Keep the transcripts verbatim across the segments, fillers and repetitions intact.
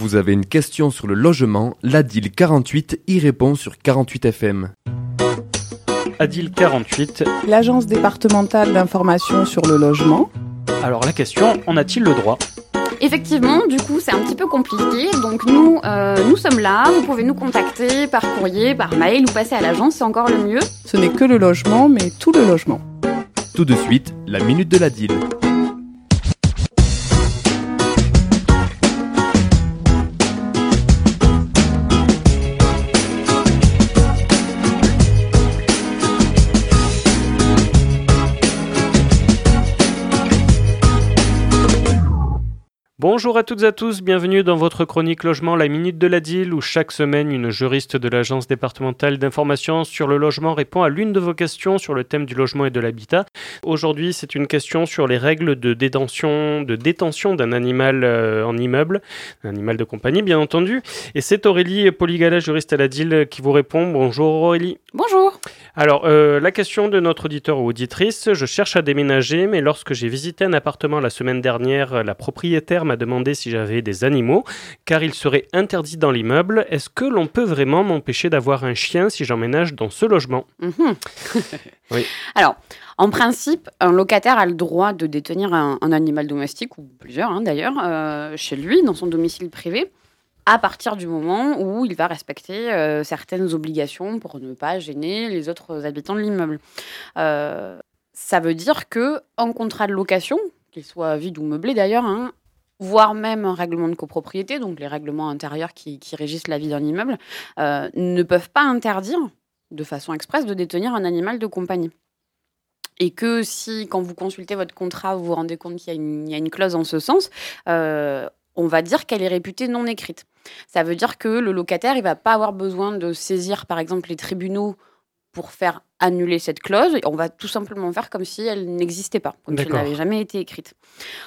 Vous avez une question sur le logement, l'Adil quarante-huit y répond sur quarante-huit F M. Adil quarante-huit. L'Agence départementale d'information sur le logement. Alors la question, en a-t-il le droit ? Effectivement, du coup, c'est un petit peu compliqué. Donc nous, euh, nous sommes là. Vous pouvez nous contacter par courrier, par mail ou passer à l'agence, c'est encore le mieux. Ce n'est que le logement, mais tout le logement. Tout de suite, la minute de l'Adil. Bonjour à toutes et à tous, bienvenue dans votre chronique logement, la minute de l'Adil, où chaque semaine, une juriste de l'Agence départementale d'information sur le logement répond à l'une de vos questions sur le thème du logement et de l'habitat. Aujourd'hui, c'est une question sur les règles de détention, de détention d'un animal euh, en immeuble, un animal de compagnie bien entendu. Et c'est Aurélie Poligala, juriste à l'Adil, qui vous répond. Bonjour Aurélie. Bonjour. Alors, euh, la question de notre auditeur ou auditrice, je cherche à déménager, mais lorsque j'ai visité un appartement la semaine dernière, la propriétaire m'a demandé si j'avais des animaux, car il serait interdit dans l'immeuble. Est-ce que l'on peut vraiment m'empêcher d'avoir un chien si j'emménage dans ce logement ? Mmh. Oui. Alors, en principe, un locataire a le droit de détenir un, un animal domestique, ou plusieurs hein, d'ailleurs, euh, chez lui, dans son domicile privé, à partir du moment où il va respecter euh, certaines obligations pour ne pas gêner les autres habitants de l'immeuble. Euh, ça veut dire qu'un contrat de location, qu'il soit vide ou meublé d'ailleurs, hein, voire même un règlement de copropriété, donc les règlements intérieurs qui, qui régissent la vie d'un immeuble, euh, ne peuvent pas interdire, de façon expresse, de détenir un animal de compagnie. Et que si, quand vous consultez votre contrat, vous vous rendez compte qu'il y a une, il y a une clause en ce sens, euh, on va dire qu'elle est réputée non écrite. Ça veut dire que le locataire, il ne va pas avoir besoin de saisir, par exemple, les tribunaux pour faire annuler cette clause. On va tout simplement faire comme si elle n'existait pas, comme si elle n'avait jamais été écrite.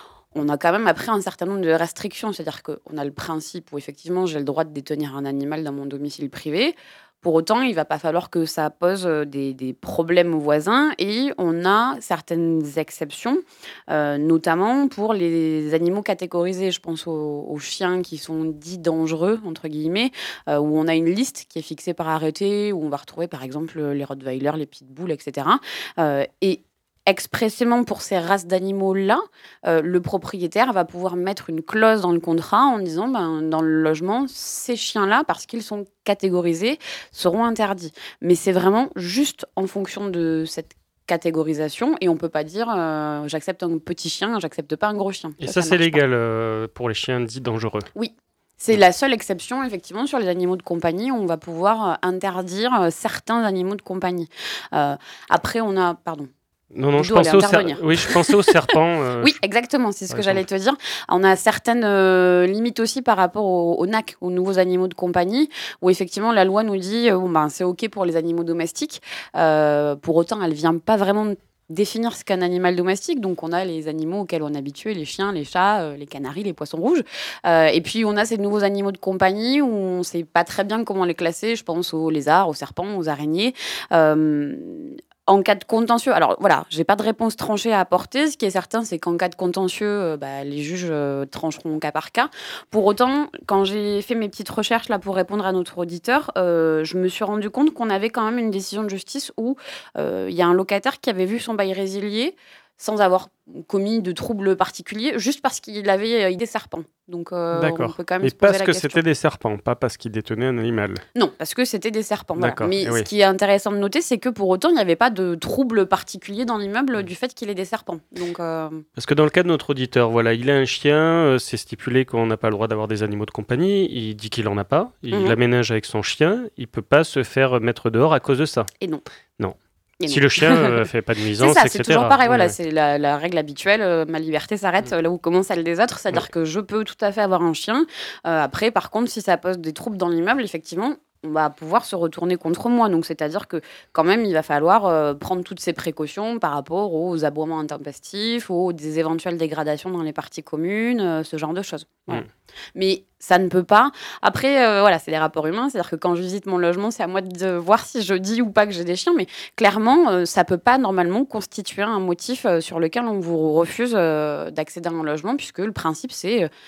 On a quand même après un certain nombre de restrictions, c'est-à-dire qu'on a le principe où effectivement j'ai le droit de détenir un animal dans mon domicile privé. Pour autant, il ne va pas falloir que ça pose des, des problèmes aux voisins et on a certaines exceptions, euh, notamment pour les animaux catégorisés. Je pense aux, aux chiens qui sont dits dangereux, entre guillemets, euh, où on a une liste qui est fixée par arrêté, où on va retrouver par exemple les rottweilers, les pitbulls, et cetera. Euh, et expressément pour ces races d'animaux-là, euh, le propriétaire va pouvoir mettre une clause dans le contrat en disant ben, dans le logement, ces chiens-là, parce qu'ils sont catégorisés, seront interdits. Mais c'est vraiment juste en fonction de cette catégorisation et on ne peut pas dire euh, j'accepte un petit chien, j'accepte pas un gros chien. Et ça, ça, ça ça c'est légal euh, pour les chiens dits dangereux. Oui. C'est la seule exception, effectivement, sur les animaux de compagnie, où on va pouvoir euh, interdire euh, certains animaux de compagnie. Euh, après, on a... Pardon. Non, non, je pensais, au ser... oui, je pensais aux serpents. Euh... Oui, exactement, c'est ce que j'allais te dire. On a certaines euh, limites aussi par rapport au, au N A C, aux nouveaux animaux de compagnie, où effectivement la loi nous dit euh, bon, ben, c'est OK pour les animaux domestiques. Euh, pour autant, elle ne vient pas vraiment définir ce qu'est un animal domestique. Donc, on a les animaux auxquels on est habitué, les chiens, les chats, euh, les canaris, les poissons rouges. Euh, et puis, on a ces nouveaux animaux de compagnie où on ne sait pas très bien comment les classer. Je pense aux lézards, aux serpents, aux araignées. Euh, En cas de contentieux, alors voilà, j'ai pas de réponse tranchée à apporter. Ce qui est certain, c'est qu'en cas de contentieux, euh, bah, les juges euh, trancheront cas par cas. Pour autant, quand j'ai fait mes petites recherches là pour répondre à notre auditeur, euh, je me suis rendu compte qu'on avait quand même une décision de justice où il euh, y a un locataire qui avait vu son bail résilié sans avoir commis de troubles particuliers, juste parce qu'il avait euh, des serpents. Donc, euh, D'accord. on peut quand même Et se poser parce la que question. c'était des serpents, pas parce qu'il détenait un animal. Non, parce que c'était des serpents. Voilà. Mais Eh ce oui. qui est intéressant de noter, c'est que pour autant, il n'y avait pas de trouble particulier dans l'immeuble du fait qu'il ait des serpents. Donc, euh... Parce que dans le cas de notre auditeur, voilà, il a un chien, euh, c'est stipulé qu'on n'a pas le droit d'avoir des animaux de compagnie, il dit qu'il n'en a pas, il Mhm. aménage avec son chien, il ne peut pas se faire mettre dehors à cause de ça. Et non. Non. Et Si non. le chien ne fait pas de nuisance, C'est ça, et cetera. c'est toujours pareil. Voilà, Ouais. c'est la, la règle habituelle. euh, ma liberté s'arrête euh, là où commence celle des autres. C'est-à-dire Ouais. que je peux tout à fait avoir un chien. Euh, après, par contre, si ça pose des troubles dans l'immeuble, effectivement, on va pouvoir se retourner contre moi. Donc, c'est-à-dire que quand même, il va falloir euh, prendre toutes ces précautions par rapport aux aboiements intempestifs, aux des éventuelles dégradations dans les parties communes, euh, ce genre de choses. Voilà. Mm. Mais ça ne peut pas. Après, euh, voilà, c'est des rapports humains. C'est-à-dire que quand je visite mon logement, c'est à moi de voir si je dis ou pas que j'ai des chiens. Mais clairement, euh, ça ne peut pas normalement constituer un motif euh, sur lequel on vous refuse euh, d'accéder à un logement, puisque le principe, c'est... Euh,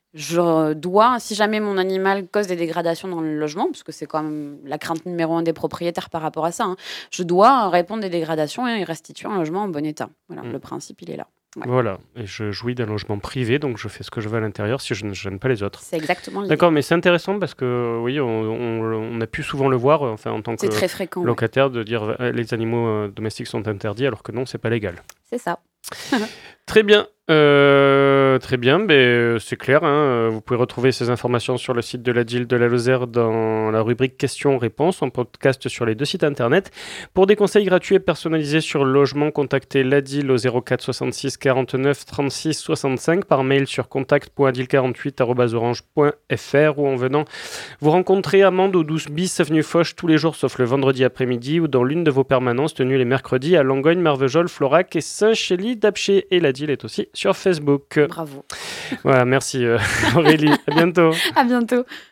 je dois, si jamais mon animal cause des dégradations dans le logement, parce que c'est quand même la crainte numéro un des propriétaires par rapport à ça, hein, je dois répondre des dégradations et restituer un logement en bon état. Voilà, Mm. le principe, il est là. Ouais. Voilà, et je jouis d'un logement privé, donc je fais ce que je veux à l'intérieur si je ne gêne pas les autres. C'est exactement l'idée. D'accord, mais c'est intéressant parce que oui, on, on- on a pu souvent le voir, euh, enfin en tant que C'est très fréquent. Ouais. locataire, de dire euh, les animaux euh, domestiques sont interdits, alors que non, c'est pas légal. C'est ça. Très bien, euh, très bien, mais euh, c'est clair. Hein, euh, vous pouvez retrouver ces informations sur le site de la D I L de la Lozère dans la rubrique questions-réponses en podcast sur les deux sites internet. Pour des conseils gratuits et personnalisés sur le logement, contactez l'A D I L au zéro quatre soixante-six quarante-neuf trente-six soixante-cinq par mail sur contact point adil quarante-huit arobase orange point f r ou en venant vous rencontrer à Mende au douze bis avenue Foch tous les jours sauf le vendredi après-midi ou dans l'une de vos permanences tenues les mercredis à Langogne, Marvejols, Florac et Saint-Chély d'Apcher. Et la D I L est aussi sur Facebook. Bravo. Voilà, merci euh, Aurélie. À bientôt. À bientôt.